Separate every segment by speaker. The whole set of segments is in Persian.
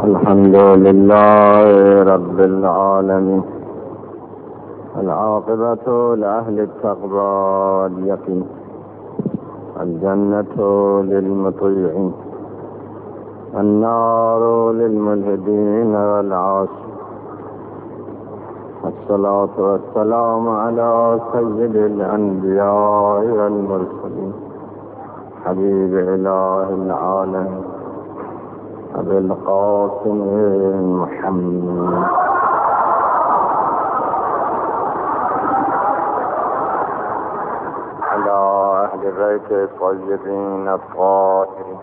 Speaker 1: الحمد لله رب العالمين. العاقبة لأهل التقوى واليقين. الجنة للمطيعين، النار للملحدين والعاصين. الصلاة والسلام على سيد الأنبياء والمرسلين، حبيب إله العالمين أبي القاسم محمد على أهل بيت الطيبين الطاهرين،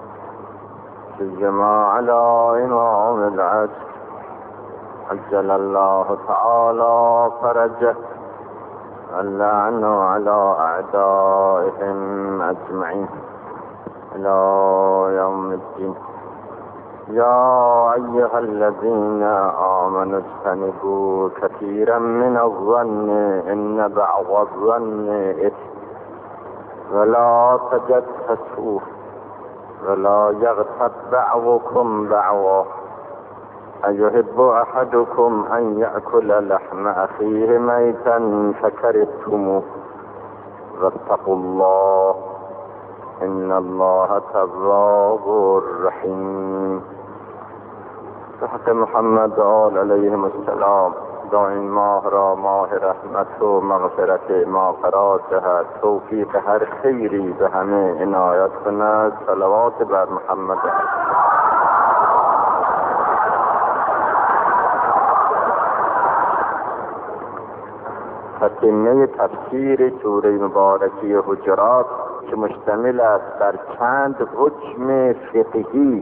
Speaker 1: سيما على إمام العصر عجل الله تعالى فرجه، اللعن على أعدائهم أجمعين إلى يوم الدين. يا أيها الذين آمنوا اجتنبوا كثيرا من الظن إن بعض الظن إثم، ولا تجسسوا ولا يغتب بعضكم بعضا، أيحب أحدكم أن يأكل لحم أخيه ميتا فكرهتموه، واتقوا الله إن الله تواب رحيم. تحت محمد آل علیهم السلام دائم ماه را ماه رحمت و مغفرت ما قرار دهد، توفیق هر خیری به همه عنایت کند. صلوات بر محمد. تتمه تفسیر سوره مبارکه حجرات که مشتمل است بر چند حکم فقهی،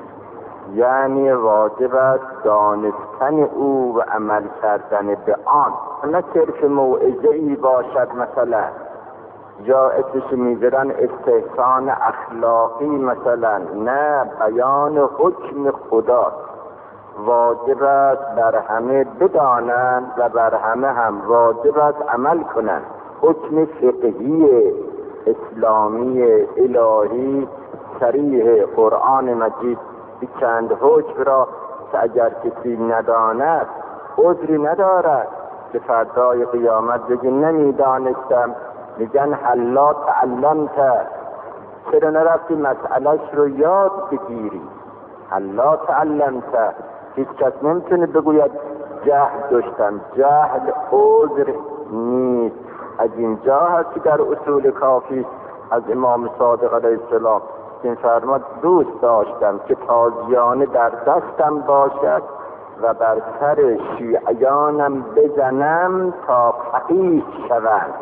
Speaker 1: یعنی واجب است دانستن او و عمل کردن به آن، نه صرف موعظه‌ای باشد مثلا، یا اسمش میذارن استحسان اخلاقی مثلا، نه، بیان حکم خدا. واجب است بر همه بدانند و بر همه هم واجب است عمل کنند. حکم فقهی اسلامی الهی صریح قرآن مجید این چند حکم را که اگر کسی نداند عذری ندارد که فردای قیامت بگه نمیدانستم، میگن حلا تعلمت، چرا نرفتی مسئلهش رو یاد بگیری؟ حلا تعلمت. هیچ کس نمیتونه بگوید جهل داشتم. جهل عذر نیست. از اینجا هست که در اصول کافی از امام صادق علیه السلام این فرماد دوست داشتم که تازیانه در دستم باشد و بر سر شیعیانم بزنم تا فقیه شوند،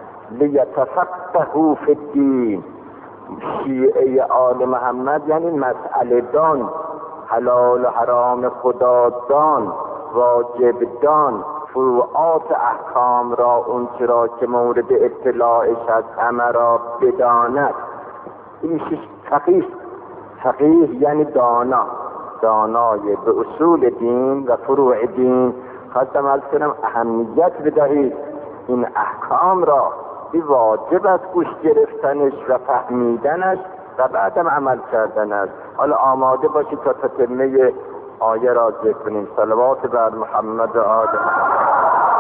Speaker 1: لیتفقهوا فی الدین. شیعه آل محمد یعنی مسئله دان، حلال و حرام خدا دان، واجب دان، فروعات احکام را اون چرا که مورد اطلاعش از همه را بداند. این فقیه. فقیه یعنی دانا، دانای به اصول دین و فروع دین. خواستم از کنم اهمیت بدهید این احکام را، این واجب است گوش گرفتنش و فهمیدنش و بعدم عمل کردنش. حالا آماده باشید تا تتمه آیه را ذکر کنیم. صلوات بر محمد و آل محمد.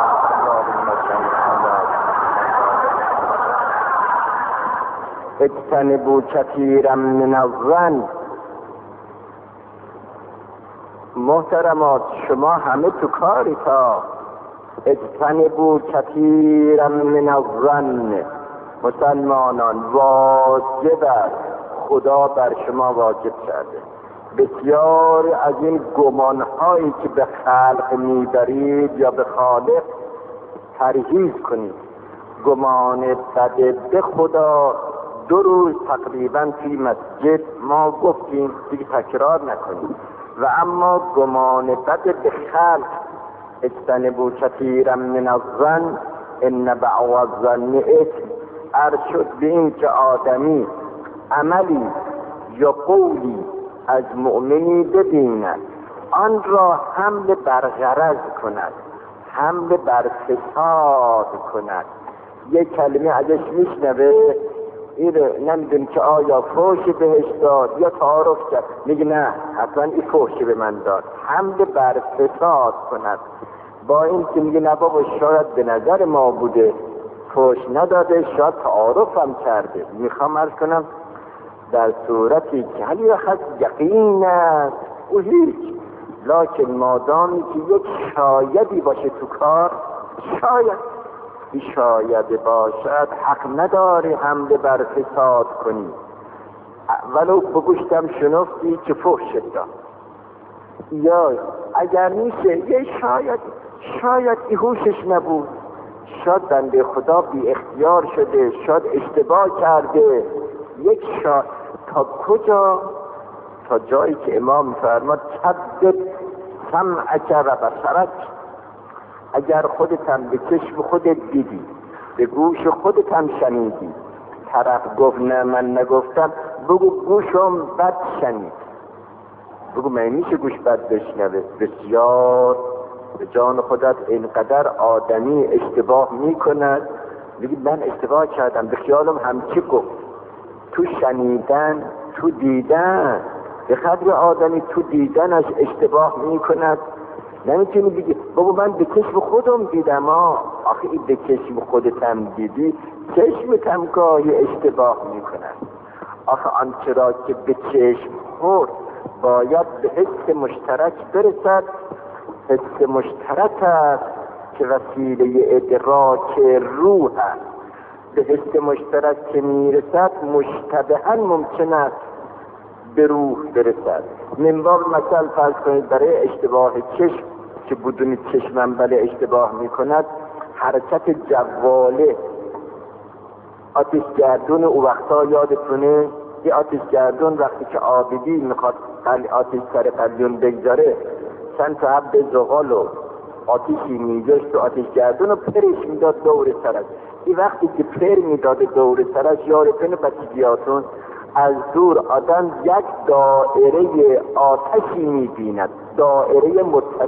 Speaker 1: اجتنبوا کثیرا من الظن. محترمات شما همه تو کاری تا اجتنبوا کثیرا من الظن. مسلمانان واجب است، خدا بر شما واجب کرده بسیار از این گمانهایی که به خلق میبرید یا به خالق پرهیز کنید. گمان بد به خدا 2 روز تقریبا توی مسجد ما گفتیم، دیگه تکرار نکنیم. و اما گمان بد به خلق، اجتنبوا کثیرا من الظن ان بعض الظن اثم. ارشد به این که آدمی عملی یا قولی از مؤمنی ببیند، آن را حمل بر غرض کند، حمل بر فساد کند. یک کلمه ازش میشنوه این نمیدونی که آیا فحش بهش داد یا تعارف کرد. میگه نه حتما این فحش به من داد، حمله بر فساد کند. با این که میگه نه بابا شاید به نظر ما بوده، فحش نداده، شاید تعارف هم کرده. میخوام عرض کنم در صورتی که هلی خط یقین است او هیچ، لکن مادامی که یک شایدی باشه تو کار، شاید باشد حق نداری حمله بر فساد کنی، ولو بگوشتم شنفتی که فحش داد. یا اگر میشه یه شاید ای هوشش نبود، شاید بنده خدا بی اختیار شده، شاید اشتباه کرده. یک تا کجا؟ تا جایی که امام می‌فرماد کذب سمعک و بصرک، اگر خودت هم به چشم خودت دیدی، به گوش خودت هم شنیدی، طرف گفت نه من نگفتم، بگو گوشم بد شنید. بگو من میشه گوش بد بشنوه. بسیار به جان خودت اینقدر آدمی اشتباه میکند، بگی من اشتباه کردم، به خیالم همچی گفت. تو شنیدن، تو دیدن، به قدر آدمی تو دیدنش اشتباه میکند. نمیتونی بگی بابا من به چشم خودم دیدم. آخه این به چشم خودت هم دیدی، چشمت هم گاهی اشتباه میکند. آخه آنچه را که به چشم خورد باید به حس مشترک برسد. حس مشترک است که وسیله ادراک روح است. به حس مشترک که میرسد مشتبها ممکن است به روح برسد. من باب مثال فرض کنید برای اشتباه چشم که بدون چشم بله اشتباه میکند، حرکت جواله آتشگردون او وقتا یادتونه؟ یه آتشگردون وقتی که آبدی میخواد آتش سر قلیون بگذاره، چند تا حب زغال و آتشی میذاشت و آتشگردون رو پرش میداد دور سرش. این وقتی که پر میداد دور سرش، یارتونه بچگیاتون از دور آدم یک دائره آتشی میبیند، دائره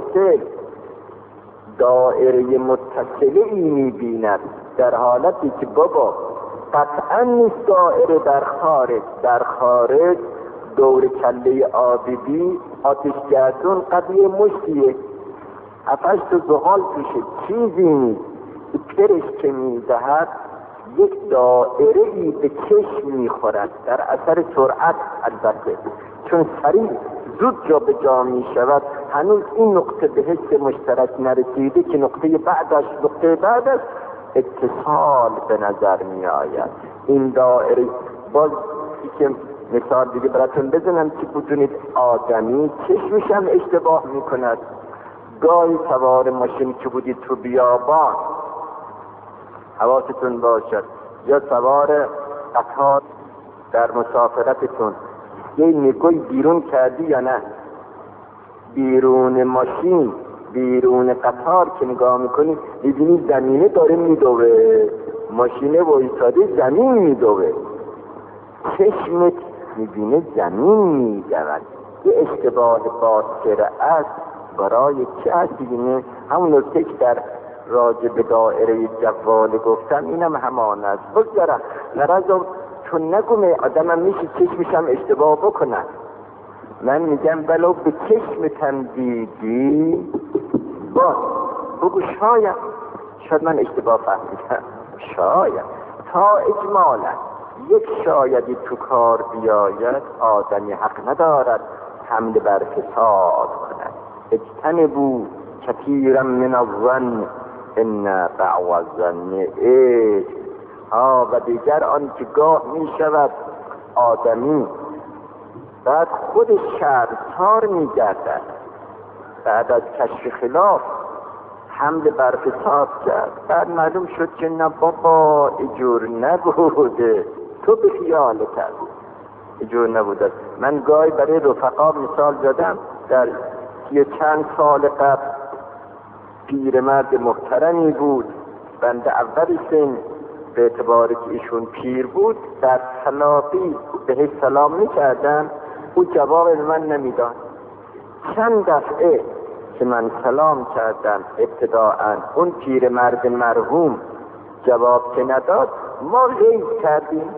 Speaker 1: متصله ای میبیند، در حالتی که بابا قطعا نیست دائره در خارج دور کله آبدی آتشگردون قدیه مشتیه، افش تو زغال پیشه چیزی نیست. پرش که میدهد یک دائره ای به چشم میخورد، در اثر سرعت البته، چون سریع زود جا به جا میشود. هنوز این نقطه به حس مشترک نرسیده که نقطه بعدش اتصال به نظر می آید. این دائره باز که مثال دیگه براتون بزنم که بدونید آدمی چشمش هم اشتباه می کند. گاهی سوار ماشین که بودید تو بیابان، حواستون باشد، یا سوار قطار در مسافرتتون، یه نگوی بیرون کردی یا نه؟ بیرون ماشین، بیرون قطار که نگاه میکنی میبینی زمینه داره میدوه، ماشینه وایساده زمین میدوه، چشمت میبینه زمین میدود. یه اشتباه باطره است. برای چه هست دیگه؟ همون نکته که در راجع به دائره جواله گفتم اینم همان است. بگذارم نرازم چون نگومه آدمم میشه چشمشم اشتباه بکنن. من میگم ولو به چشمتم دیدی بگو شاید من اشتباه فهمیدم، شاید تا اجمالا یک شایدی تو کار بیاید، آدمی حق ندارد حمله بر فساد کند. اجتنبوا کثیرا من الظن ان بعض الظن و دیگر آن که گاه می شود آدمی بعد خودش شرمسار می گردد، بعد از کشف خلاف حمله بر فساد کرد، بعد معلوم شد که نه بابا اجور نبوده، تو به خیالت هست اجور نبوده. من گاهی برای رفقا مثال زدم، در یه چند سال قبل پیرمرد محترمی بود، بنده اول سن به اعتباری که ایشون پیر بود در خلافی بهش سلام میکردم، او جواب من نمیداد. چند دفعه که من سلام کردم ابتداءً اون پیرمرد مرحوم جواب که نداد، ما غیب کردیم.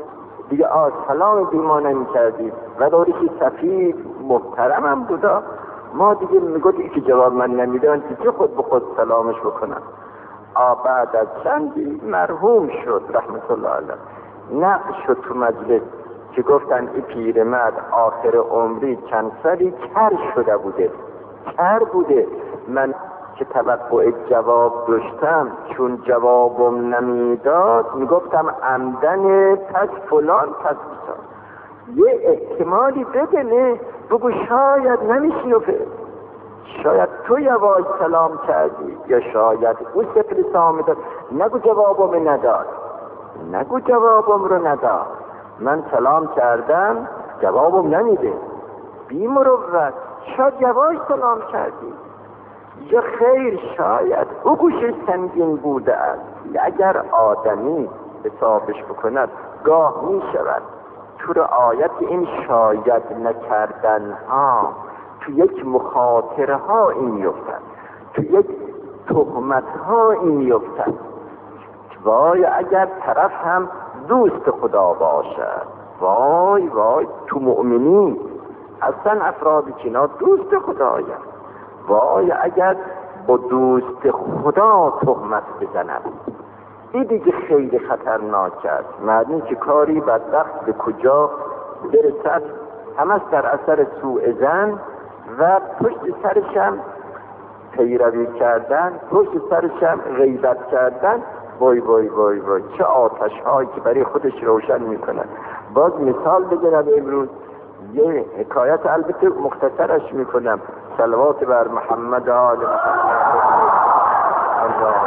Speaker 1: دیگه سلام بی ما نمی کردی و داری که سفید محترم هم بودا. ما دیگه میگوید که جواب من نمیده من چه خود به خود سلامش بکنم. بعد از چندی مرحوم شد رحمت الله علیه. نقل شد تو مجلس که گفتن این پیرمرد آخر عمری چند سالی کر شده بوده، کر بوده. من که توقع جواب داشتم چون جوابم نمیداد میگفتم عمدن پس فلان پس بسان. یه احتمالی بده، بگو شاید نمیشنفه، شاید تو یواش سلام کردی یا شاید او سفر سامه داد. نگو جوابم نداد، نگو جوابم رو نداد. من سلام کردم جوابم نمیده، بی مروت. شاید یواش سلام کردی یا خیر شاید او گوشش سنگین بوده است. اگر آدمی حسابش بکند گاه می شود تو رعایت این شاید نکردن ها تو یک مخاطره ها این میفتد، تو یک تهمت ها این میفتد. وای اگر طرف هم دوست خدا باشد، وای وای تو مؤمنین اصلا افرادی که اینا دوست خدایند، وای اگر با دوست خدا تهمت بزند این دیگه خیلی خطرناک است. معلوم که کاری بدبخت به کجا برسد همه در اثر سوء ظن و پشت سرشم پیروی کردن، پشت سرشم غیبت کردن. وای وای وای وای چه آتش هایی که برای خودش روشن میکنه. باز مثال بگیرم امروز یه حکایت البته مختصرش میکنم. صلوات بر محمد آل محمد.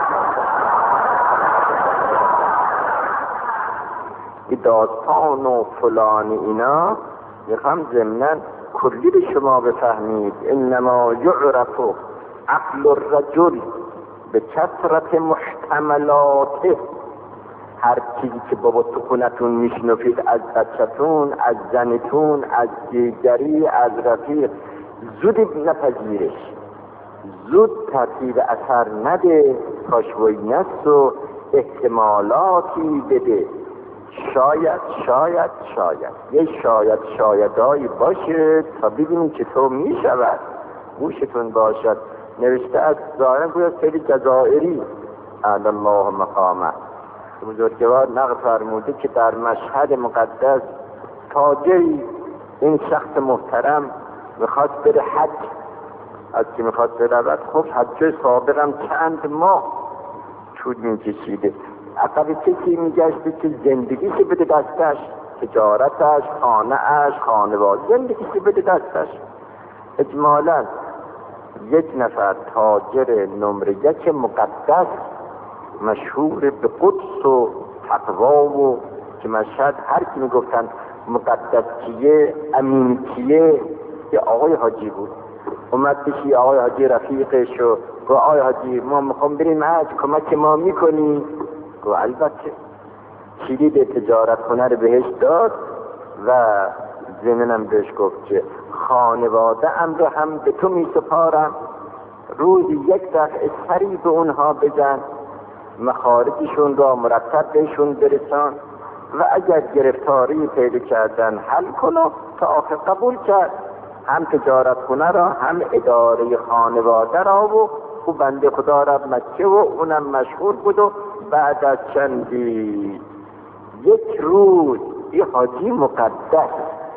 Speaker 1: این داستان و فلان اینا میخوام ضمناً کلی به شما بفهمید. انما یعرف عقل الرجل به کثرت محتملاته. هر چیزی که بابا تو خونتون میشنفید از بچه‌تون، از زنتون، از دیگری، از رفیق، زود نپذیرش، زود ترتیب اثر نده، کاشوی نست و احتمالاتی بده. شاید شاید شاید یه شاید شایدایی باشه تا ببینیم که تو میشود گوشتون باشد. نوشته از ظاهرا گویا سری جزائری اعلی الله مقامه بزرگوار نقل فرموده که در مشهد مقدس تاجری این شخص محترم میخواست بره حج. از که میخواست برود خب حج سابقم چند ماه طول میکشیده. عقب کسی میگشته که زندگیشی بده دستش، تجارتش، خانه‌اش، خانواده، زندگیشی بده دستش. اجمالا یک نفر تاجر نمره یک مقدس مشهور به قدس و تقوا و که مشهد هر کی میگفتن مقدس کیه امین کیه که آقای حاجی بود. اومد پیشی آقای حاجی رفیقش و گفت آقای حاجی ما میخوام بریم حج، کمک ما میکنی؟ گفت البته. کلید تجارت خونه رو بهش داد و ضمناً بهش گفت که خانواده ام رو هم به تو میسپارم، روزی یک دفعه سری به اونها بزن، مخارجشون را مرتب بهشون برسان و اگر گرفتاری پیدا کردن حل کنو. تا آخر قبول کرد، هم تجارت خونه را هم اداره خانواده را و او بنده خدا را مکه و اونم مشهور بود. و بعد از چندی یک روز این حاجی مقدس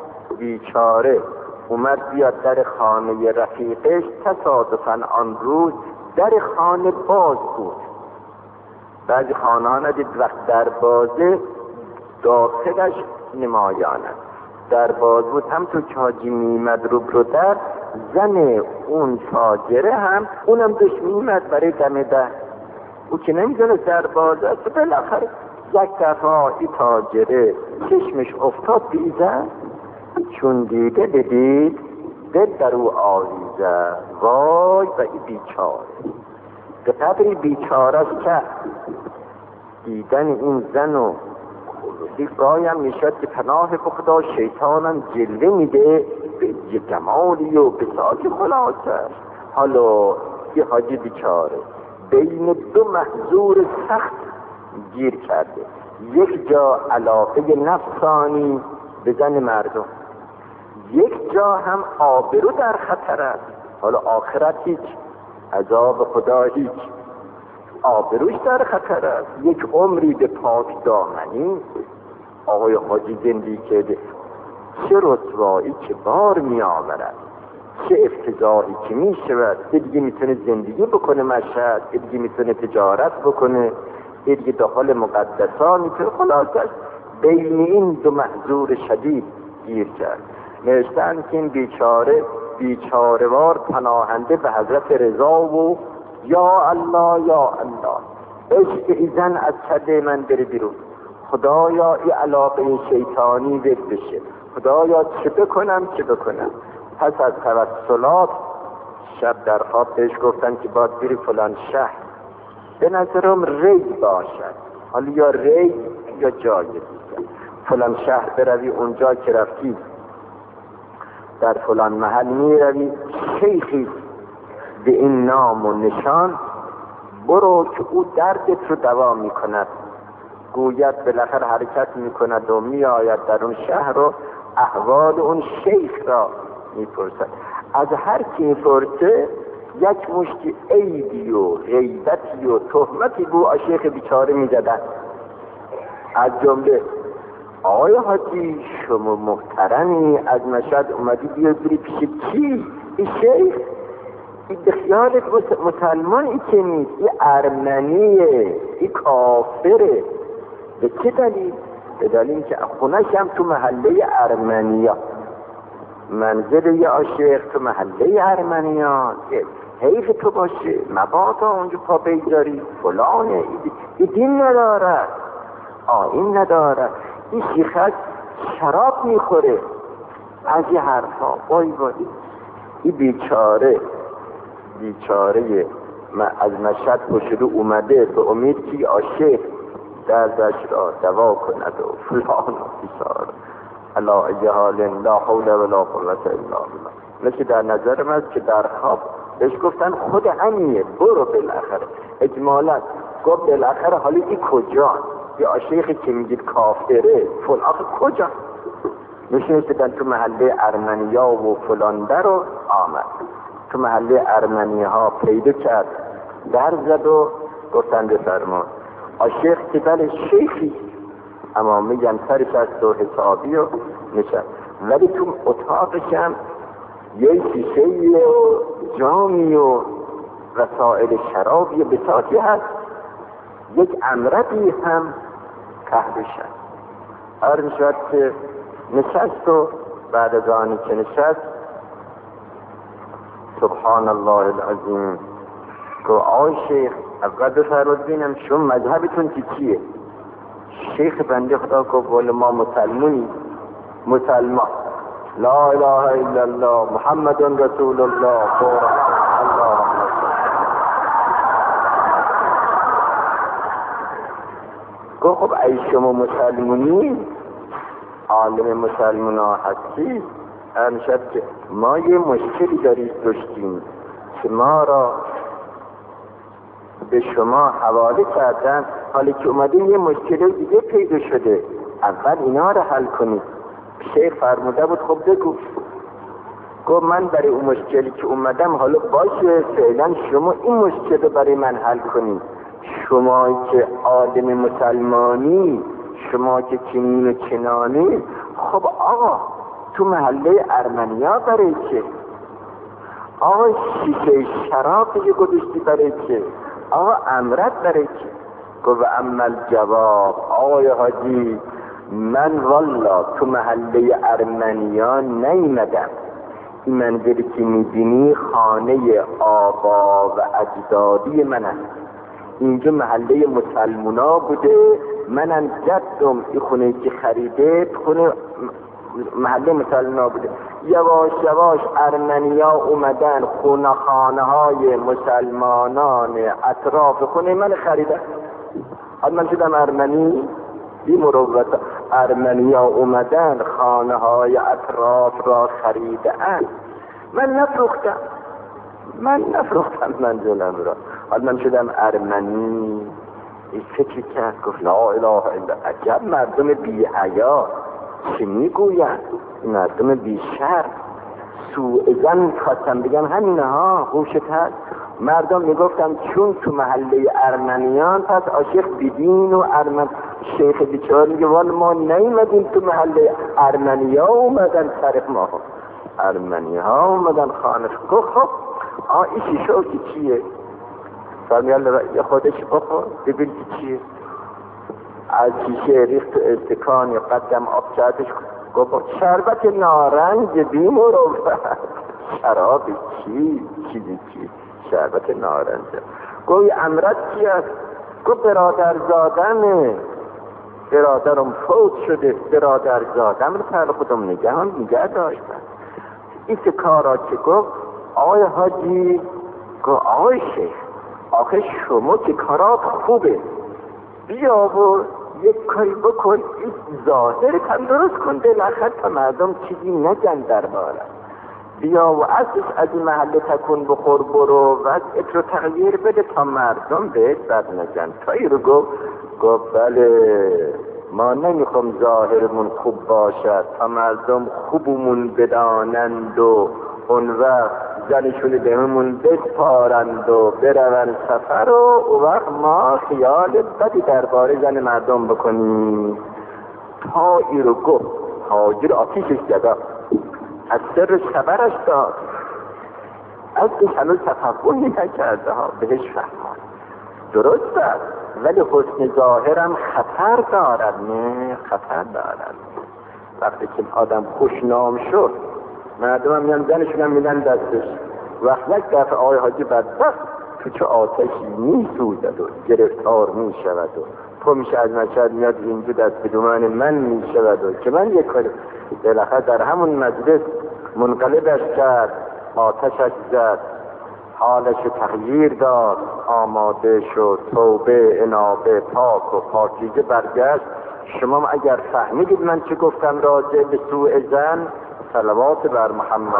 Speaker 1: بیچاره اومد بیاد در خانه رفیقش. تصادفاً آن روز در خانه باز بود. بعضی خانه ها ندید وقت در بازه داخلش نمایانه در باز بود. هم تو که حاجی میمد رو در زن اون تاجره هم اونم داشت میمد برای دم در. او که نمیدونه در بازه است. بالاخره یک دفعه این تاجره چشمش افتاد بیزن، چون دیده بدید دل در او آویزه. وای و این بیچاره به قدری بیچارش کرد دیدن این زن و گاهی میشد که پناه خدا شیطانم جلوه میده به جمالی و بساط خلاصش. حالا یه حاجی بیچاره بین دو محظور سخت گیر کرده. یک جا علاقه نفسانی به زن مردم، یک جا هم آبرو در خطر است. حالا آخرت هیچ، عذاب خدا هیچ، آبروش در خطر است. یک عمری به پاک دامنی آقای حاجی زندگی کرده، چه رسوایی که بار می آورد، چه افتضاحی که می شود. دیگه میتونه زندگی بکنه مشهد، دیگه میتونه تجارت بکنه، دیگه داخل مقدسان میتونه. خلاصش بین این دو محظور شدید گیر کرد. نوشتن که این بیچاره‌وار پناهنده به حضرت رضا و یا الله یا الله، عشق ایزن از کده من بره بیرون، خدایا این علاقه شیطانی ود بشه، خدایا چه بکنم. پس از توسلات شب در خواب بهش گفتن که باید بری فلان شهر، به نظرم ری باشد، حالا یا ری یا جای دیگر، فلان شهر بروی، اونجا که رفتی در فلان محل می روی شیخی به این نام و نشان، برو که او دردت رو دوا می کند. گوید بالاخره حرکت می کند و می آید در اون شهر و احوال اون شیخ را می پرسد. از هر کی می پرسه یک مشتی عیبی و غیبتی و تهمتی بو شیخ بیچاره می زدن. از جمله آقای حاجی شما محترمی از مشهد اومدی بری پیش کی؟ این شیخ این بخیالت مسلمان این که نیست، این ارمنیه، این کافره. به چه دلیل؟ به دلیل که خونش هم تو محله ارمنیا، منزل یه عاشق تو محله ارمنیان، حیف تو باشه مبادا اونجا پا بگذاری فلانه. این دین ندارد، آیین ندارد. این شیخک شراب میخوره، از یه حرفا وای این بیچاره از مشهد پشدو اومده به امید که عاشق دردش را دوا کند و فلان و بیچاره. علا ای حال لا حول ولا قوة الا بالله. مثل در نظرم است که در خواب بهش گفتن خود همینه، برو بالاخره. اجمالا گفت بالاخره حالی این کجا؟ یه عاشقی که میگید کافره فلان، آخه کجا؟ نشستن تو محله ارمنیا و فلان در رو آمد تو محله ارمنی ها پیدا کرد، در زد و گفتن بفرما. عاشق که بله شیخی، اما میگن سرش از تو حسابی و نشد، ولی تو اتاقش هم یه شیشه و جامی و وسائل شرابی بساطی هست، یک امرتی هم تحت شد. هر شد که نشست و بعد از آنی که نشست سبحان الله العظیم گو آی شیخ اول بفرمود بینم شما مذهبتون چیه؟ شیخ بنده خدا گفت والا ما مسلمان لا اله الا الله محمد رسول الله اللهم گفت خب ای شما مسلمونی عالم مسلمان ها هستی، امشب که ما یه مشکلی داشتیم که ما را به شما حواله کردن، حالی که اومدیم یه مشکل دیگه پیدا شده، اول اینا رو حل کنید. شیخ فرموده بود خب بگو. گفت من برای اون مشکلی که اومدم حالا باشه فعلا شما این مشکل رو برای من حل کنید. شما که آدم مسلمانی، شما که چنین و چنانی، خب آقا تو محله ارمنیا برای چه؟ آقا شیشه شراب دیگه گذاشتی برای چه؟ آقا امرت برای چه؟ گفت اما الجواب آقای حاجی من والا تو محله ارمنیا نیمدم. این منزلی که میبینی خانه آبا و اجدادی من هست، اینجا محله مسلمونا بوده، منم جدم این خونه که خریده خونه محله مسلمونا بوده. یواش یواش ارمنیا اومدن خانه های مسلمانان اطراف خونه من خریدن، حالا من شدم ارمنی بی مروت. ارمنیا اومدن خانه های اطراف را خریدن، من نفروختم منزلم را، حالا من شدم ارمنی این فکر کرد، گفت لا اله الا، عجب مردم بی حیا چه میگوین، مردم بی شر، سوء ظن خواستم بگم همینه ها، هوشت هست. مردم میگفتن چون تو محله ارمنیان پس عاشق بیدین و ارمن. شیخ بیچار میگه والا ما نیومدیم تو محله ارمنیا، اومدن سر ما، ارمنی ها اومدن خانه. گفت خب این شیشه که چیه؟ فرمیال خودش بخور ببین که چیه. از شیشه ریخت استکان یا قدم آب چهتش. گفت شربت نارنج بیمور شراب چیزی شربت نارنج. گوی امرت چی است؟ گفت برادر زادمه، برادرم فوت شده، برادر زادم رو پر خودم نگه داشتن. این کارا که گفت آقای حاجی، گفت آقای شیخ آخه شما که کارات خوبه، بیا و یک کاری بکن، این ظاهر کم درست کن، بالاخره تا مردم چیزی نگن دربارت. بیا و از این محله تکون بخور، برو وضعیت رو تغییر بده تا مردم بهت بد نگن. تا این رو گفت بله ما نمیخوام ظاهرمون خوب باشد تا مردم خوبمون بدانند و اون وقت زنشون بهمون بسپارند و برون سفر و اون وقت ما خیال بدی درباره زن مردم بکنیم. تا این رو گفت حاجی آتیشش زد، از سر خبرش داد، از این هنوز تفکری نکرده ها، بهش فهماد درست است ولی حسن ظاهرم خطر دارد. نه خطر دارد. وقتی که آدم خوشنام شد مردم هم میان زنشون هم میدن دستش، وقت یک دفعه آقای حاجی بدبخت تو چه آتشی میسوزد و گرفتار میشود و تو میشه از مشهد میاد اینجا دست به دامن من میشود و که من یک کاری بالاخره در همون مجلس منقلبش کرد، آتشش زد، حالش تغییر داد، آماده شد، توبه انابه پاک و پاکیزه برگشت. شما اگر فهمیدید من چه گفتم راجع به سوء ظن، صلوات بر محمد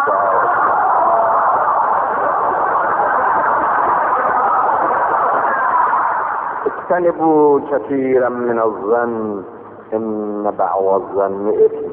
Speaker 1: اجتنبوا كثيرا من الظن ان بعض الظن اثم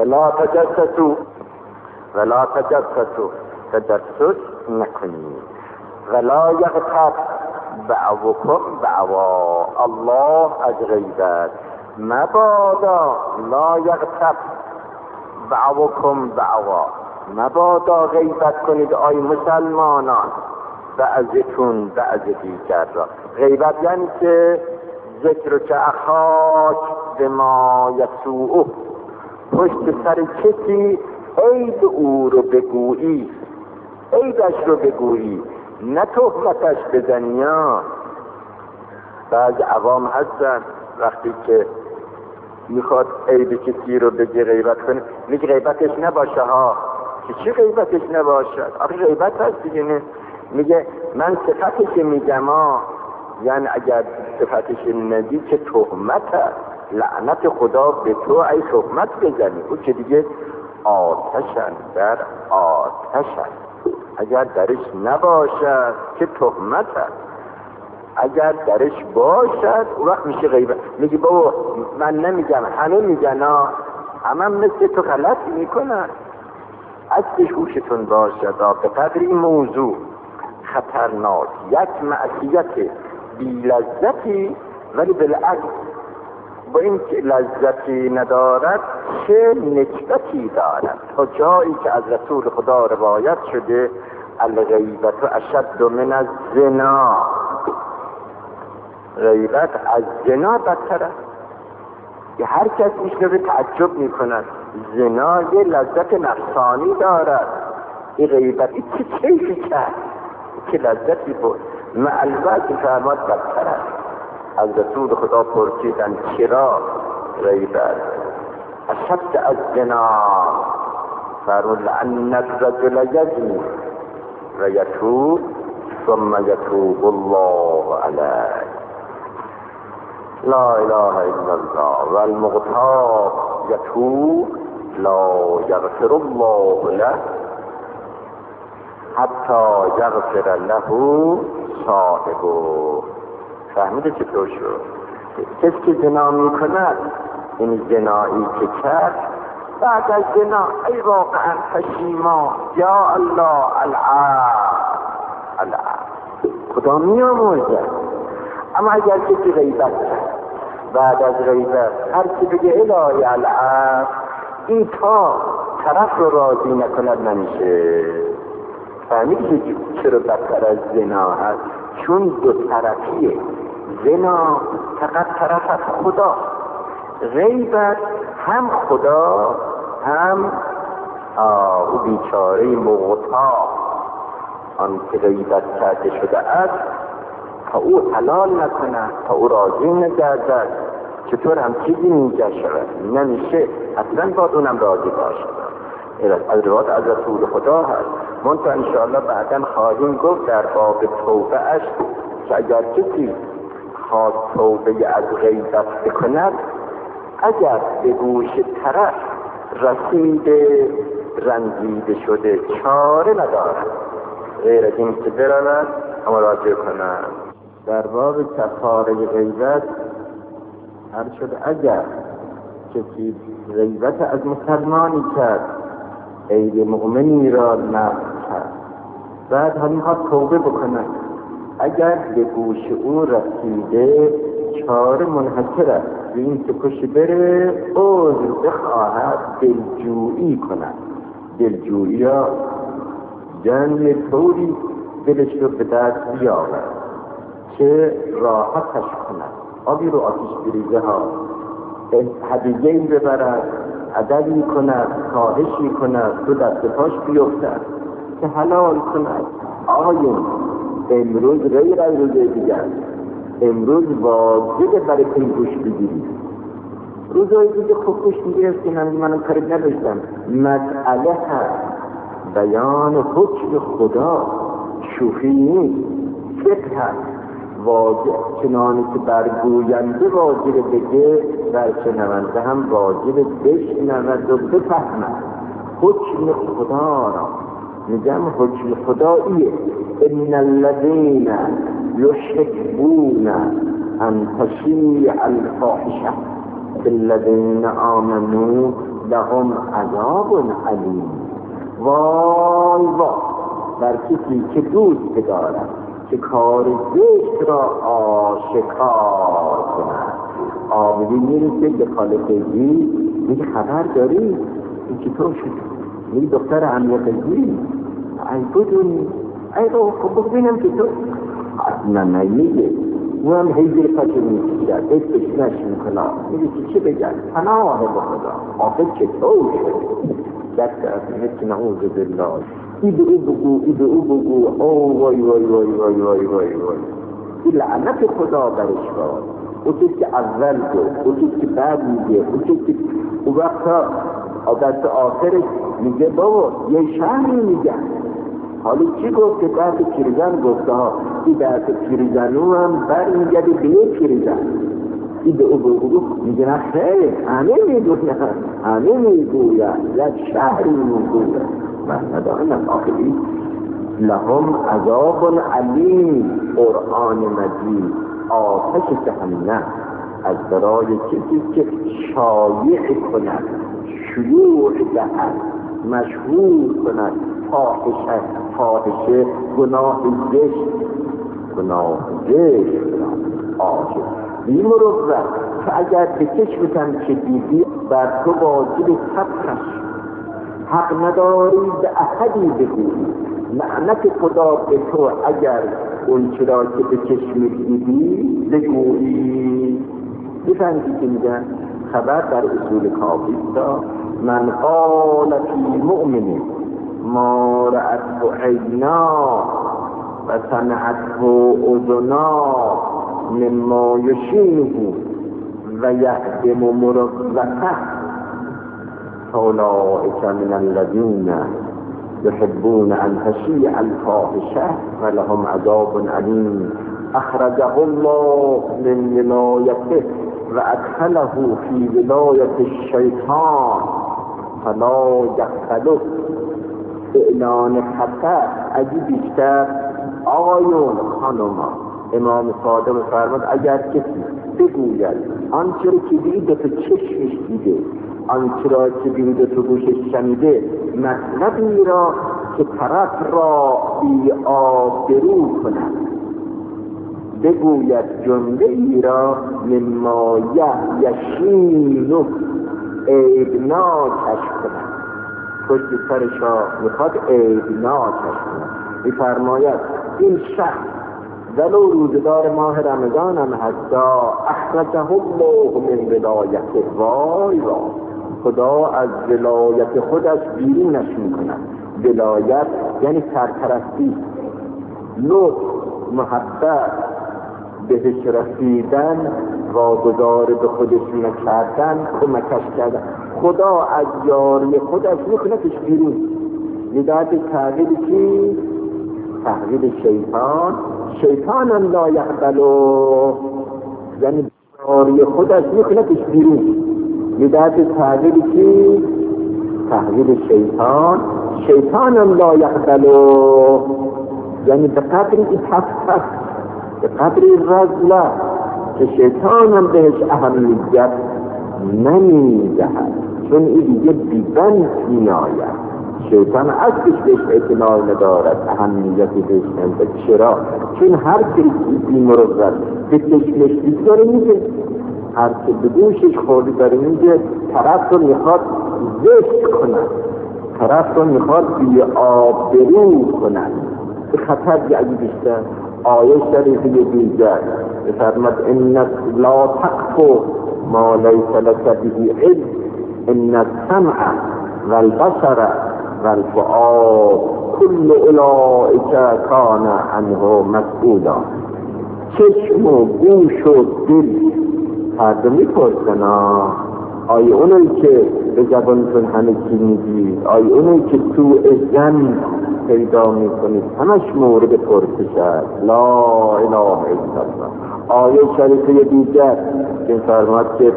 Speaker 1: ولا تجسسوا تجسس نکنید ولا یغتب بعضكم بعضا. الله از غیبت مبادا، لا یغتب بعضكم بعضا، مبادا غیبت کنید آی مسلمانان بعضتون بعض دیگر را. غیبت یعنی که ذکر که اخاک به ما یسوء، پشت سر کسی عیب او رو بگویی، عیبش رو بگویی، نه تهمتش بزنی. بعض عوام هستن وقتی که میخواد عیب کسی رو بگه غیبت کنه، میگه غیبتش نباشه ها. که چی غیبتش نباشد؟ آخه غیبت هست دیگه. نه میگه من صفتش میگم یعنی اگر صفتش ندی که تهمت هست، لعنت خدا به تو ای تهمت بزنی. او که دیگه آتشن در آتشن، اگر درش نباشد که تهمت هست، اگر درش باشد اون وقت میشه غیبت. میگی بابا من نمیگم، همه میگن همه مثل تو غلط میکنن. از هوشتون باشد به قدر این موضوع خطرناک، یک معصیت بی لذتی ولی بالعکس با این که لذتی ندارد چه نکبتی دارد. تا جایی که از رسول خدا روایت شده الغیبت اشد من الزنا، غیبت از زنا بدتر است. که هر کس میشنوه تعجب میکند، زنا یه لذت نفسانی دارد، این غیبت این چه کیفی کرد، چه لذتی بود. معلومت فرماد بدتر است. از رسول خدا پرسیدن چرا غیبت اشد از زنا؟ فرمود لأن الرجل یزنی و یتوب ثم یتوب الله علیه. لا اله الا الله والمغتاب یتوب لا یغفر الله له حتی یغفر له صاحبه. فهمیده چطور شد؟ کسی که زنا میکند این زنایی که کرد بعد از زنا ای واقعا پشیمان یا الله العفو خدا میامرزد. اما اگر کسی غیبت کرد بعد از غیبت هر کی بگه الهی العفو این تا طرف رو راضی نکند نمیشه. فهمیدی چرا بدتر از زنا هست؟ چون دو طرفیه. زنا فقط طرف از خدا، غیبت هم خدا هم او بیچاره مغتا آن که غیبت کرده شده است تا او حلال نکنه، تا او راضی نگردد. چطور هم چیزی اینجا شود؟ نمیشه، اصلا باید اونم راضی باشد. از روایت از رسول خدا هست. منطقه انشاءالله بعدا خواهیم گفت در باب توبه اش که اگر کسی خواست توبه از غیبت بکند، اگر به گوش طرف رسیده رنجیده شده چاره ندارد غیر از این که برود اما راجع کنند. در باب کفاره غیبت هر شد اگر کسی غیبت از مسلمانی کرد، عیب مؤمنی را نقض کرد، بعد هم ها توبه بکنند، اگر به گوش او رسیده چاره منحصر است به این که پشت بره عذر بخواهد، دلجویی کند. دلجویی ها جنگ طوری دلش رو به دست بیاورد که راحتش کند. آبی رو آتش بریزه ها هدیه‌ای ببرد، ادبی کند، خواهشی کند، تو دست پاش بیفتد که حلال کند. آقایون امروز غیر از روز دیگر، امروز واجبه برای که گوش بگیرید. روزهای دیگه خوب گوش میگرفتین، منم کاری نداشتم. مسئله هست بیان حکم خدا، شوخی نیست، فقه هست. واجب چنانی که برگوینده واجب بگه، برشنونده هم واجب بشنود و بفهمد حکم خدا را. میگم حکم خداییه. ان الذین یحبون ان تشیع الفاحشه الذین آمنوا لهم عذاب علیم. وای وای بر کسی که دوست دارد که کار زشت را آشکار کند. آمدی میرسه به خالقی میگه خبر داری این چطور شد؟ میگه دختر عمیقی ای بدونی ای رو خب ببینم که تو اصلا نمیگه. او هم هیزی پاچه میکشد دستش نشون کنا میگه چی بگن پناه به خدا آخه چطور شد؟ دست از نعوذ بالله ایده او بگو او وای وای وای وای وای وای وای این لعنت خدا برش باد. او چیز که اول گفت، او چیز که بعد میگه، او چیز که او وقتا دست آخرش میگه بابا یه شهری میگن. حالا چی گفت که دست پیرزن گفته ها این دست پیرزنو هم بر میگده به یه پیرزن ایده او بگو میگه نه خیلی همه میگوید همه میگوید یک شهری میگوید من ندانم. آخری لهم عذاب علیم، قرآن مجید آتش جهنم از برای کسی که شایع کند، شیوع دهد، مشهور کند فاحشه گناه زشت آتش بی‌مروت که اگر به چشمتن که دیدی بر تو واجب صبرش. حق نداری به احدی بگویی لعنت خدا به تو اگر اون چرا که به چشم دیدی بگویی. بفهمید که میگن خبر در اصول کافی دا من قال فی مؤمن ما رأته عینا و سمعته اذنا مما یشینه و یهدم مروته اولئک من الذین یحبون ان تشیع الفاحشه ولهم عذاب علیم. اخرجه الله من ولایته و ادخله فی ولایت الشیطان فلا یقتله. اعلان خطر. اگه بیشتر آقایون خانوما امام صادق فرمود اگر کسی بگوید آنچه را که دید تو چشمش دیده، آنچه را که دید تو گوشش شنیده، مطلبی را که طرف را بی آبرو کند، بگوید جمله ای را مما یشین و عیبناکش کند، پشت سرش را میخواد عیبناکش کند. میفرماید این شخص ولو روزدار ماه رمضان هم حتی اخرجه الله من ولایت، وای را خدا از ولایت خودش بیرونش میکند. ولایت یعنی سرپرستی، لطف، محبت، بهش رسیدن، واگذار به خودش نکردن، کمکش کردن. خدا از یاری خودش میکنتش بیرون. میدهد تحویل کی؟ تحویل شیطان. شیطان هم لا یقبلو، یعنی یاری خودش میکنتش بیرون. میدهد تحویل کی؟ تحویل شیطان. شیطان هم لا یقبلو، یعنی به قدری که تفتت، به قدری رزله که شیطان هم بهش اهمیت نمیدهد، چون این دیگه بیبند میآید. شیطان اصلش بهش اعتنا ندارد، اهمیتی بهش نمیدهد. چرا؟ چون هر کسی بی‌مروت به چشمش دید داره میگه، هر که به گوشش خورده داره میگه، طرف رو میخواد زشت کند، طرف رو میخواد بی آبرو کند. به خطر یعنی بیشتر. آیه شریفی دیگر فرمود انک لا تقف ما لیس لک به علم ان السمع والبصر والفؤاد كل اولئک کان عنه مسئولا. چشم و گوش و دل هر دو میپرسن، آیا اونایی که به زبانتون همه چی میگید، آیا اونایی که تو زن پیدا میکنید، همش مورد پرسش است. لا اله الا الله. آیه شریفه دیگر که فرمود که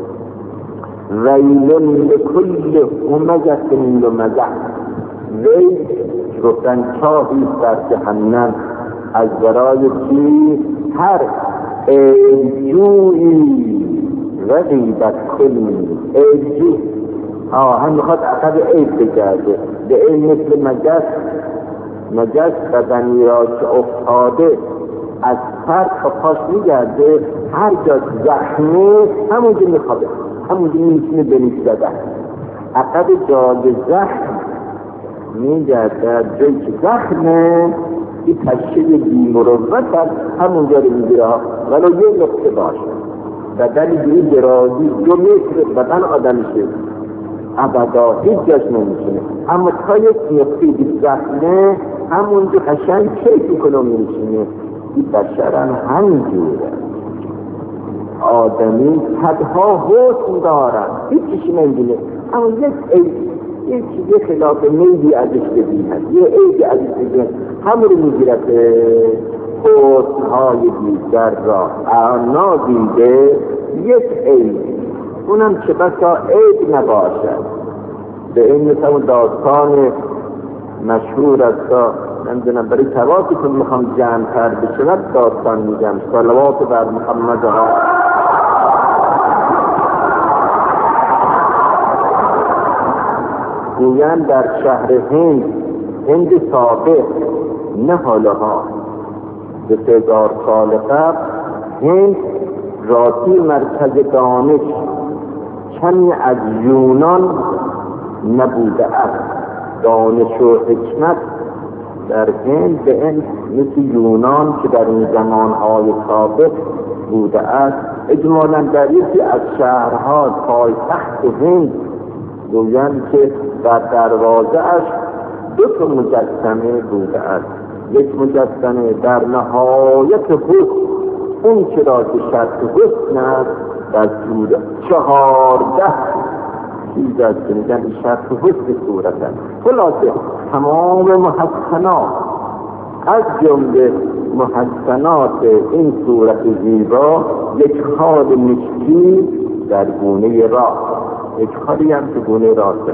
Speaker 1: ویل لکل همزة لمزة، ویل گفتن چاهی در جهنم از برای کی؟ هر عیبجویی و غیبت کنی. عیبجو هم میخواد عقب عیب بگرده، به عیب مثل مجس بدنی را که افتاده از سر تا پاش میگرده، هر جا زخمه همونجا میخوابه، همونجا میتونه بریز زدن. عقب جای زخم میگرده، جایی که زخمه این پشه بی‌مروت هست، همونجا رو میگیره، ولو یه نقطه باشه. بدن دیگه درازی 2 متر بدن آدمشه، ابدا هیچ جاش نمیشونه، اما تا یک نقطه زخمه همونجا قشنگ کیف میکنه و میشونه. این بشر هم همینجوره. آدمی صدها حسن دارن، هیچیش نمیدونه، اما یک چیزی خلاف میلی ازش ببیند، یه عیبی ازش ببیند، همون رو میگیرد حسنهای دیگر را نادیده یک عیب، اونم چه بسا عیب نباشد. به این مثل داستان مشهور است، نمیدونم برای تواتیتون میخوام جمع تر بشود داستان میگم. صلوات بر محمد ها. گویند در شهر هند سابق، نه حالها، به 3000 سال قبل، هند راتی مرکز دانش کمی از یونان نبوده است. دانش و حکمت در هند به این مثل یونان که در این زمانهای سابق بوده است. اجمالاً در یکی از شهرها پایتخت هند گویند که در دروازه اش 2 مجسمه بوده است. یک مجسمه در نهایت حسن، اون چرا که شرط حسن است، در صورت 14 چیز است که میگن شرط حسن صورت است. خلاصه تمام محسنات، از جمله محسنات این صورت زیبا، یک خال مشکی در گونه راست، یک خالی هم که گونه راستش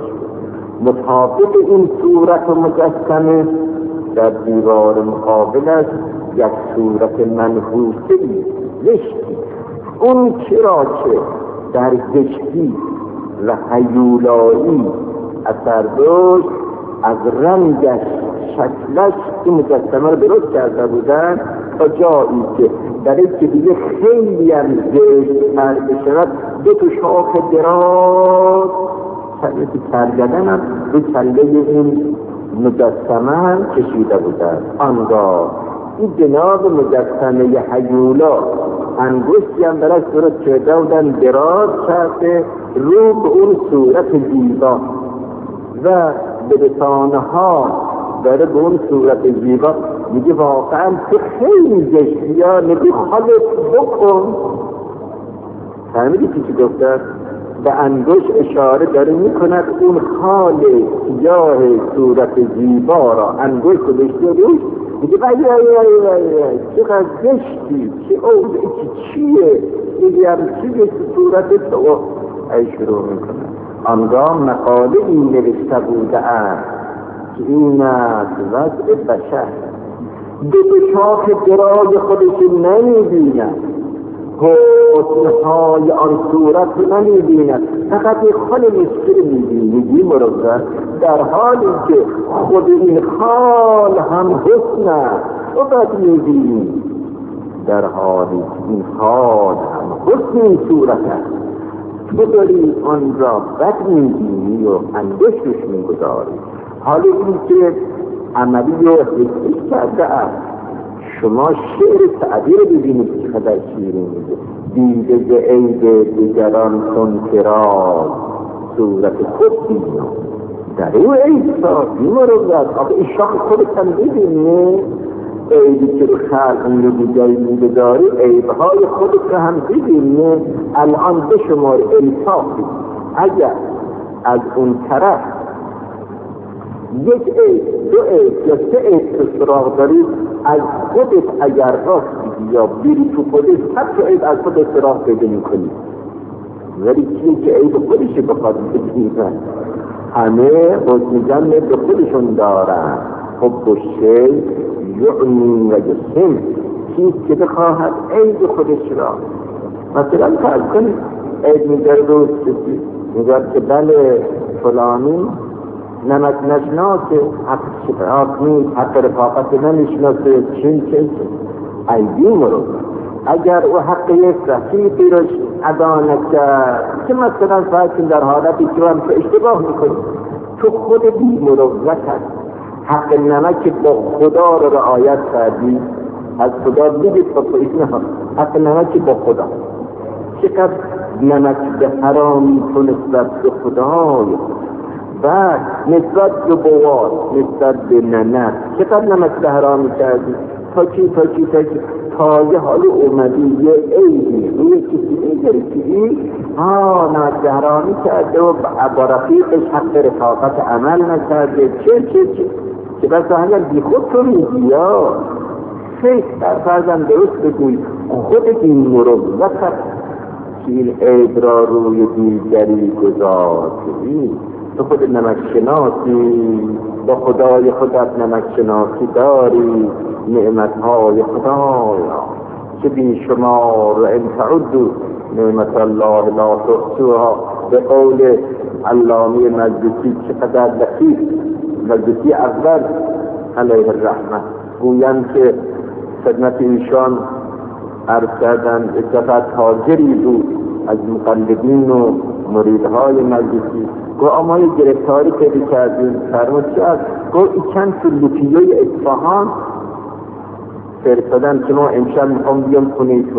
Speaker 1: مطابق این صورت و مجسمه در دیوار مقابلش یک صورت منحوسی زشتی. اون چرا که در زشتی و هیولایی اثر داشت، از رنگش، شکلش این مجسمه رو درست کرده بودن تا جایی که برای که دیگه خیلی هم زشت بشود دو تا شاخ دراز سرگردن هم رو کله این مجسمه کشیده بودن. آنگاه این جناب مجسمه هیولا انگشتی هم برای صورت کرده بودن، دراز کرده رو به اون صورت زیبا و به رسانه ها داره به اون صورت زیبا میگه واقعا تو خیلی زشتی ها، نبی خالت بکن. فهمیدی چی گفته؟ به انگشت اشاره داره میکند اون خال سیاه صورت زیبا را انگشت داشته روش، میگه چقدر زشتی، چیه میگه چیه صورت تو. ای شروع میکنه آنگاه مقاله این نوشته بوده است که این از وضع بشر دو شاخ دراز خودش نمیبیند، حسنهای آن صورت نمیبیند، فقط یک خال مسکر میبینی مرزد، در حالی که خود این خال هم حسن است و بد میبینی، در حالی که این خال هم حسن این صورت است، تو داری آن را بد میبینی و اندشتش میگذاری. حالی این که عملی و حسیش کرده است. شما شعر سعدی رو ببینید که چقدر شیرین میگه، دیده به عیب دیگران کن فراز، صورت خود بینم در او عیب سازی مرزد. آقا این شاخ خودتن ببینه، عیبی که رو خلق رو دیگری میگذاری، عیبهای خودت رو هم ببینه. الان به شمار انصافی، اگر از اون طرف یک عیب، دو عیب یا سه عیب تو سراغ داری، از خودت اگر راست بگی یا بیری تو خودت، حتی عیب از خودت سراغ پیدا میکنی. ولی چیه که عیب خودش بخواد بگیرن، همه حسن به خودشون دارن. حب و شی یعنی و جسم، چیست که بخواهد عیب خودش را. مثلا فرض کنید عیب میگره روز کسی میگرد که بله فلانی نمک نشناسه، حق نیست، حق رفاقت نمیشناسه، چین عیبی مرو. اگر او حق یک رفیقی رو ادا نکرد، که مثلا فرض در حالتی که هم اشتباه میکنی، تو خود بی مروت هست، حق نمک با خدا رو رعایت کردی، از خدا بگید با خودت، حق نمک با خدا. چقدر نمک به حرامی تو نسبت به خدای، بعد نسبت به بوار، نسبت به ننه، چقدر نمک به حرامی کردی، تا چی تا یه حال اومدی یه عیبی روی کسی میگری که این نمک به حرامی کرده و با رفیقش حق رفاقت عمل نکرده، چه بس هنگر بی خود تو میگی یا فکر در فرزن درست بگوی خودت این مروت که این عیب را روی دیگری گذاشتی. تو خود نمک شناسی، با خدای خودت نمک شناسی داری، نعمتهای خدایا که بی شمار، و ان تعدوا نعمت الله لا تحصوها. به قول علامه مجلسی چقدر لطیف، مجلسی اول علیه الرحمه گویند که خدمت ایشان عرض کردن اتفاق تاجری بود از مقلدین و مریدهای مجلسی، گو اما یه گرفتاری پیدا کردیم، فرمود چه از گو این چند لوتیای اصفهان فرستادن که ما امشب میخوام بیام خونه تو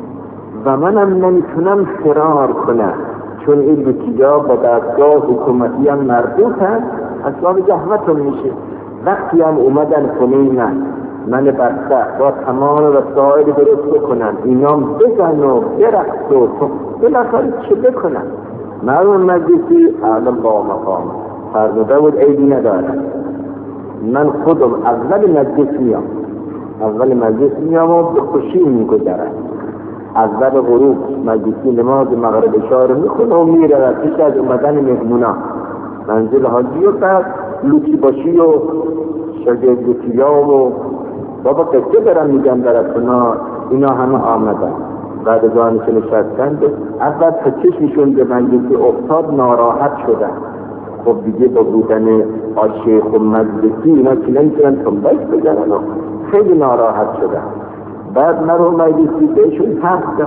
Speaker 1: و منم نمیتونم فرار کنم، چون این لوتیا با دستگاه حکومتی هم مربوط هست، اصلا جهمتون میشه. وقتی هم اومدن خونه من بدبخت با تمام وسایل درست بکنن، اینام بزن و برقص و بالاخره چه بکنن. مرمون مجلسی اعلم با مقام فرموده بود عیبی نداره، من خودم اول مجلس میام و به خوشی میگذرم. اول غروب مجلسی نماز مغرب اشاره میخونه و میره پیش از اومدن مهمونا منزل حاجی و بعد لوتی باشی و شجر لوتیا و بابا قصه دارم میگم براتون، اینا همه آمدن بعد از آنی که نشستند اول تا چشمشون به مجلسی افتاد ناراحت شدن. خب دیگه با بودن شیخ و مجلسی اینا که نمیتونن تنبش بزنن و خیلی ناراحت شدن. بعد مرحوم مجلسی بهشون حرف زد،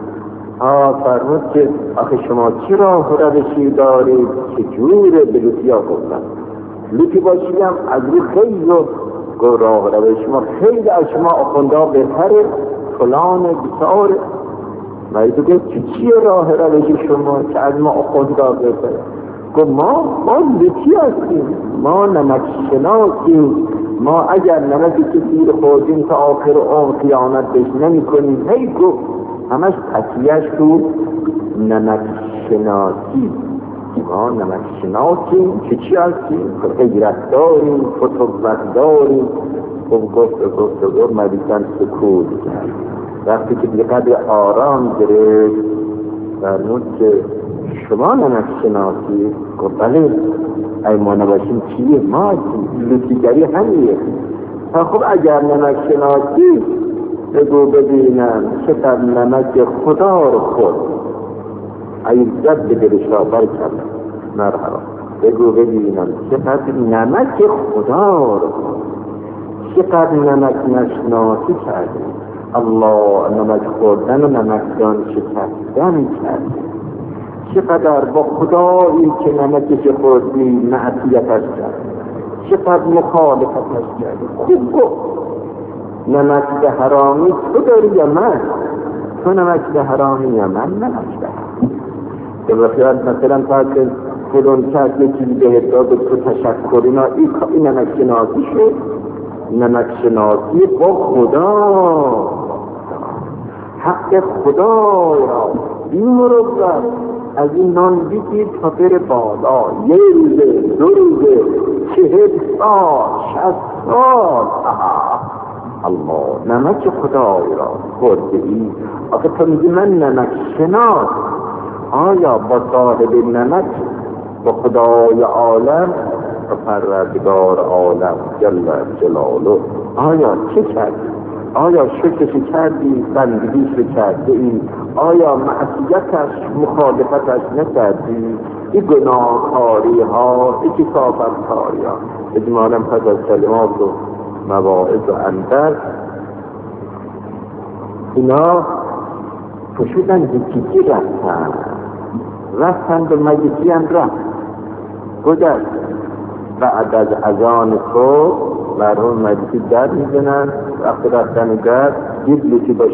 Speaker 1: فرمود که آخه شما چی راه و روشی دارید، چجوره به لوتیا گفتن. لوتی باشیم از رو خیلی رو راه و روش شما خیلی از شما آخونده بهتره فلان بساره. مجلسی گفت چیه راه روش شما که از ما آخونده بهتره؟ گفت ما لوتی هستیم، ما نمک شناسیم، ما اگر نمک کسی رو خوردیم تا آخر عمر خیانت بهش نمی کنیم. هی گفت همش تکیهش تو نمک شناسی. ما نمک شناسیم که چی هستیم؟ غیرت داریم، فتوت داریم. گفت مریضن سکوت کرد. وقتی که دیگه قدر آرام گرفت فرمود که شما نمک شناسی؟ گفت بله. ای ما نباشیم چیه؟ ما لوتیگری همیه. خب اگر نمک شناسی بگو ببینم چقدر نمک خدا رو خورد. ای زد به دلش را برکرد مرحبا. بگو ببینم چقدر نمک خدا رو خورد، چقدر نمک نشناسی کرده. الله نمک خوردن و نمکدان شکستن کرده. چقدر با خدایی که نمکش خوردی معصیتش کرد، چقدر مخالفتش کرد. خوب گفت نمک به حرامی تو داری یا من؟ تو نمک به حرامی یا من نمک به حرامی؟ به وقیات مثلا تا که فلون کرد یه چیزی بهت داد تو تشکر اینا این نمک شناسی شد. نمک شناسی با خدا، حق خدا را بیمروبت. از این نان بگیر تا بره بالا، یه روزه، 2 روزه، 40 سال، 60 سال. الله نمک خدای را خورده ای. آخه تو میگی من نمک شناس. آیا با صاحب نمک، با خدای عالم و پروردگار عالم جل جلاله آیا چه کردی؟ آیا شکرش کردی؟ بندگیش رو کرده ای؟ آیا معصیتش مخالفتش نکردی؟ این گناهکاری ها، این کافرکاری ها اجمالا پس از کلمات و مواعظ و اندر اینا پشودن یکی رفتن به مجلسی هم رفت گذشت. بعد از اذان صبح مرحوم مجلسی در میزنن. وقتی رفتن در دید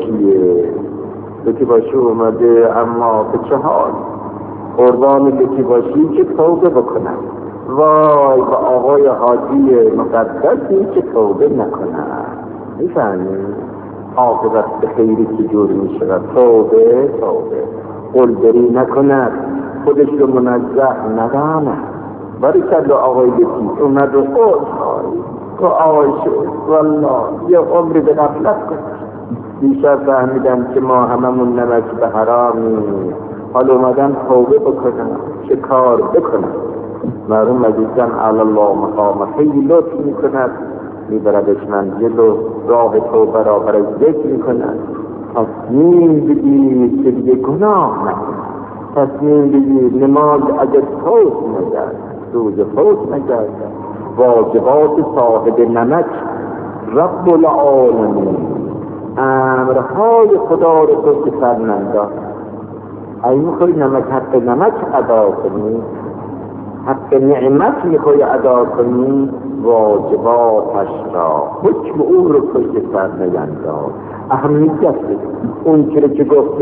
Speaker 1: لوتی باشی اومده، اما به چه حال؟ قربان لوتی باشی که توبه بکنن. وای با آقای حاجی مقدسی که توبه نکنن. میفهمی؟ عاقبت به خیری که جور میشود. توبه قلدری نکند، خودش رو منزه نداند. بارکالله آقای لوتی اومد و آقای شد والله یه عمری به غفلت کن. بیشتر فهمیدم که ما هممون نمک به حرامی. حال اومدن توبه بکنن، چه کار بکنن. مرحوم مجلسم علی الله مقام خیلی لطف میکند، میبردش منزل و راه توبه را برای ذکر میکنن. تصمیم بگیر که دیگه گناه نکن. تصمیم بگیر نماز اگر فوت نگرد، روز فوت نگرد. واجبات صاحب نمک رب العالمین، امرهای خدا رو تو که سر ننداز. ای میخوای حق نمک ادا کنی، حق نعمت میخوای ادا کنی، واجباتش را حکم او رو تو که سر نینداز. اهمیت اون که گفت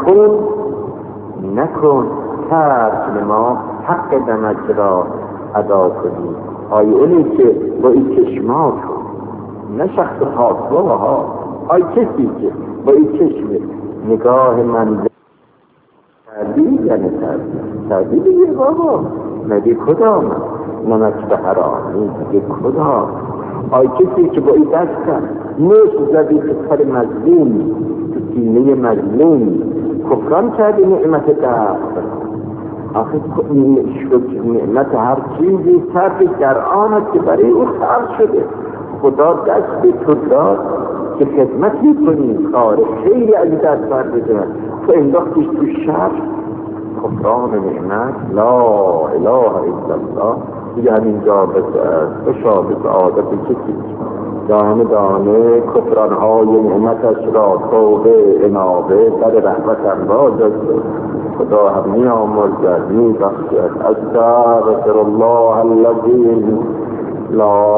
Speaker 1: نکن ترک ما حق نمک را ادا کنی. آی اونی که با این چشمات نه شخص خاص ها، آی کسی که با این چشم نگاه من کردی یا نکردی دیگه بابا نگه کدام نمک به حرامی دیگه کدام. آی کسی که با این دست نوش زدی که سر مظلوم تو سینه مظلوم کفران کردی نعمت دست. آخه نعمت هر چیزی صرف در آن است که برای او خلق شده. خدا دست تو داد که خدمت میکنی، کار خیلی از دست بر بزن، تو انداختیش تو شر، کفران نعمت، لا اله الا الله. دیگه همینجا بشارت عادت کسی دانه دانه کفرانهای نعمتش را توبه انابه در رحمت انداز است. خدا هم می آمرزد، می بخشد. استغفر الله الذی لا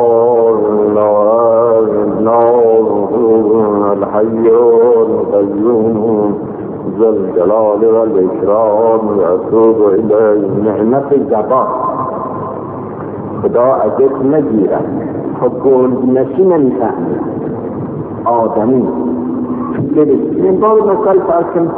Speaker 1: اله الا هو الحی القیوم ذو الجلال والاکرام اتوب الیه. نعمت زبان خدا ازت نگیرد، خود گل نشی نمیفهمی آدمی این بار مثال فرسن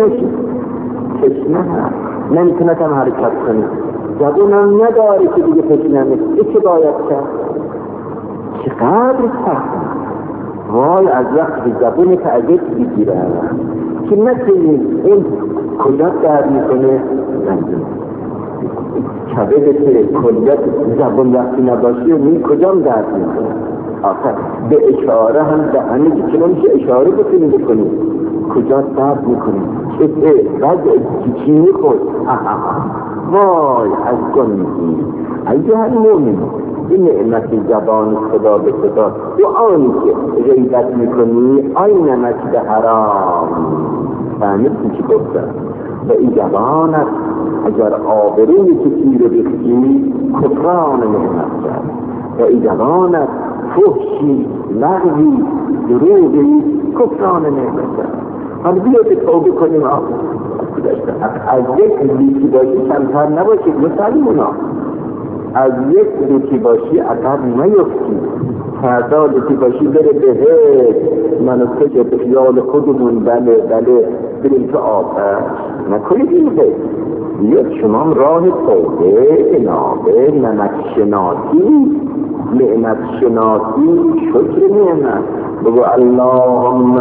Speaker 1: تشنه نمیتونه هم حرکت کنی، زبون هم نداری که دیگه تشنه نیست. چه باید کرد؟ چقدر سخت وای از وقتی زبونی که ازت بگیره که نکنید این کجا درد میکنه زنجون کبه که کلیت زبون وقتی نباشی این کجا درد میکنه. آخر به اشاره هم به همه که نمیشه اشاره بکنی کجا درد میکنی چه بعد چی میخود وای از کن میگی ایها المؤمن. این نعمت زبان خدا به خدا و آنی که غیبت میکنی آین نمک به حرام فهمید چی گفتن و این زبانت اگر آبروی کسی رو بخی کفران نعمت کرد و این زبانت فحشی لغوی دروغی کفران نعمت کرد. حالا بیاید توبه کنیم از یک لیکی باشی کمتر نباشید مسلمونا، از یک لیکی باشی عقب نیفتی، فردا لیکی باشی بره بهت من که به خیال خودمون بله بریم تو آتش نکنید. این که یک شما راه توبه انابه نمک شناسی نعمت شناسی شکر نعمت بگو اللهم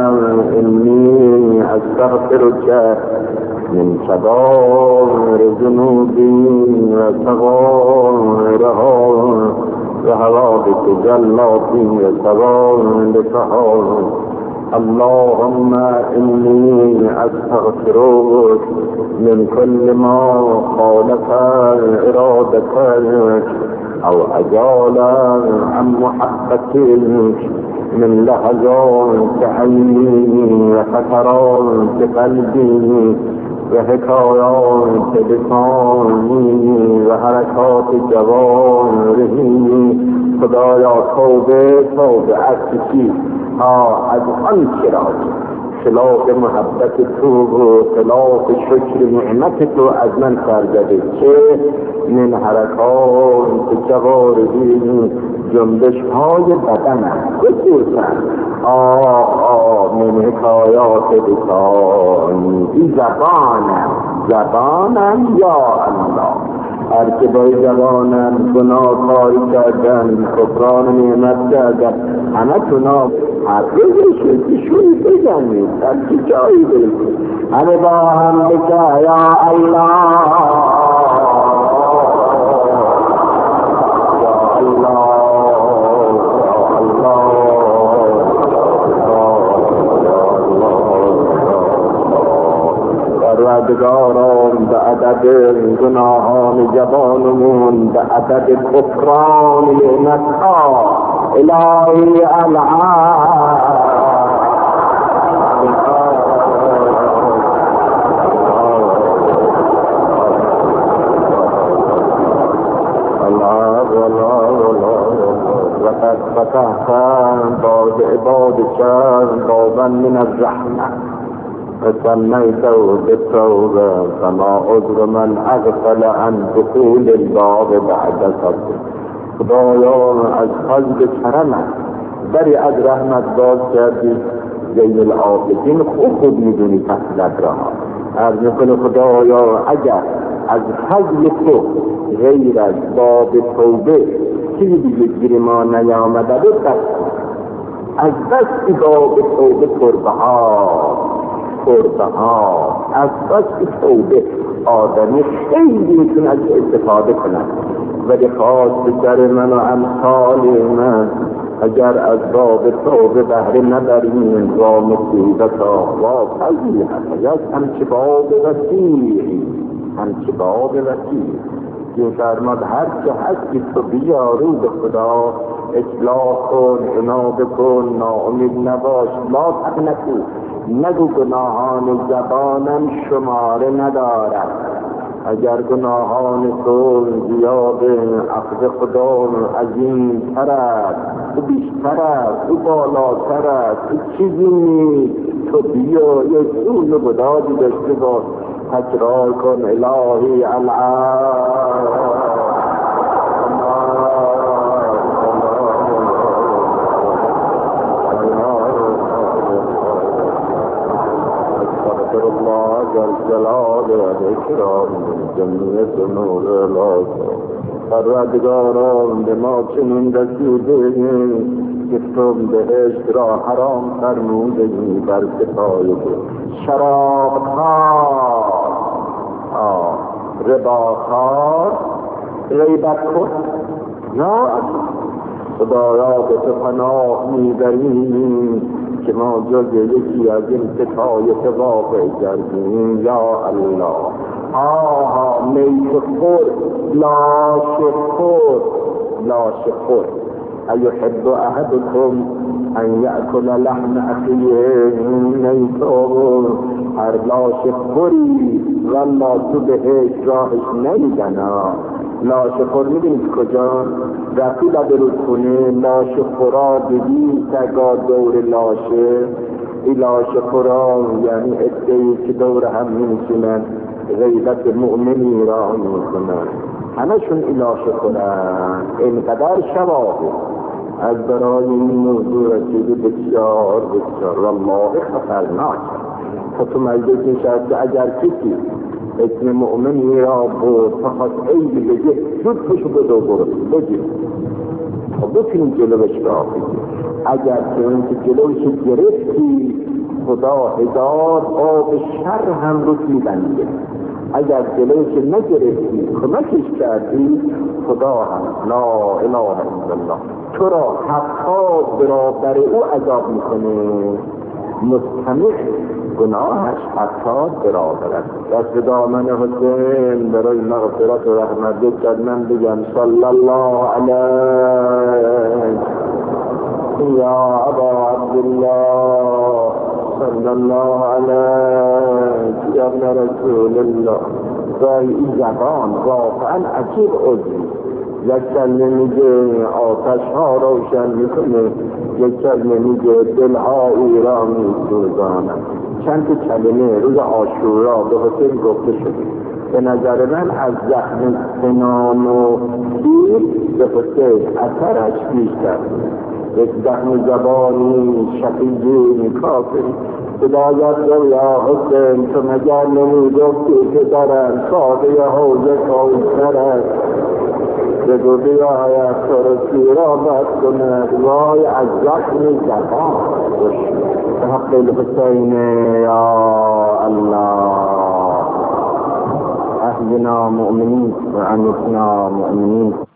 Speaker 1: انی استغفرک من کبائر ذنوبی و صغائرها و حوادث جلاتی و صغائرها. اللهم انی استغفرک من كل ما خالف ارادتك او اجال عن محبتك من لحظات عيني وفترات قلبي وحكايات لساني وحركات جوارحي. خدایا توبه از چی؟ از آن چرا خلاف محبت تو و خلاف شکر نعمت تو از من سرزده چه من حرکات جوارحی جنبش های بدنم خصوصا من حکایات لسانی این زبانم یا الله هر که با زبانم گناه کاری کردن کفران نعمت کردن همه تونا هر روزشون بزنید در چه جایی برید همه با هم بکه یا الله پروردگاران به عدد گناهان جوانمون به عدد کفران نعمتها الهی وقد فتحتن باب عبادك بابا من الرحمة وسميته بالتوبة فما عذر من أغفل عن دخول الباب بعد صدر. خدایا از فضل کرمت بری از رحمت باز کردی زین العابدین خوب میدونی تحصیلت را عرض میکنه خدایا اگر از فضل تو غیر از باب توبه چیزی دیگه گیر ما نیامده بود از بس باب توبه قربها از بس توبه آدمی خیلی میتونه از استفاده کنن، ولی خواست در من و امثال من اگر از باب توبه بهره نبریم و مصیبتا و فضیحت یا همچه باب وسیعی، همچه باب وسیعی که فرماد هر چه هستی تو بیا رو به خدا، اصلاح کن، عناب کن، ناامید نباش، لا تقنطوا، نگو گناهان زبانم شماره ندارد. اگر گناهان تو زیاد عفو خدا عظیم تر است، تو بیشتر است، تو بالاتر است، تو چیزی نیست، تو بیا یک سول بدادی داشته باش، تکرار کن الهی جلال و اکرام جمعیت نور الاسلام پروردگاران به ما چنین رسیده که تو بهشت را حرام فرموده بر ستای شراب خوار، ربا خوار، غیبت کن. یا خدایا به تو پناه میبریم که ما جز یکی از این ستایت واقع کردیم. یا الله، میخور، لاشخور ایحب احدکم ان یأکل لحم اخیه میتا، هر لاشخوری والله تو بهش راهش نمیدنا. لاشخور میدونید کجا؟ رفیل درود کنه لاشخورا دیدی تگا دور لاشه، این لاشخورا یعنی ادهی که دور هم میشونن غیبت مؤمنی را میکنن، همشون این لاشخورن. اینقدر شواهد از برای این موضوع رسیده بسیار بسیار والله خطرناک. تو مجلس نشسته اگر کسی اسم مؤمنی را بود فقط عیبی بگه زود پشو بدو برو بگیر، خب بکنی جلوش را بگیر. اگر که اون که جلوش گرفتی خدا هزار باب شر هم روش میبنده، اگر جلوش نگرفتی کمکش کردی خدا هم لا اله الا الله تو را حقا برابر او عذاب میکنه. مستمع گناهش حتی برابر است. دست دامن حسین برای مغفرت و رحمت کرد. من بگم صلی الله علیه یا ابا عبدالله، صلی الله علیه یا ابن رسول الله. گاهی این زبان واقعا عجیب عجیب، یک کلمه میگه آتش ها روشن میکنه، یک کلمه میگه دل ها او را میسوزاند. چند کلمه روز عاشورا به حسین گفته شده. به نظر من از زخم سنان و دیر به حسین اثرش بیشتر، یک زخم زبانی شقیقی کافری. خدایت رو یا حسین تو مگر نمیگفتی که درن ساده حوزه کوثرت، بگو بیاید ترسی را بد کند وای از زخم زبان. به حق الحسین یا الله احینا مؤمنین و امیتنا مؤمنین.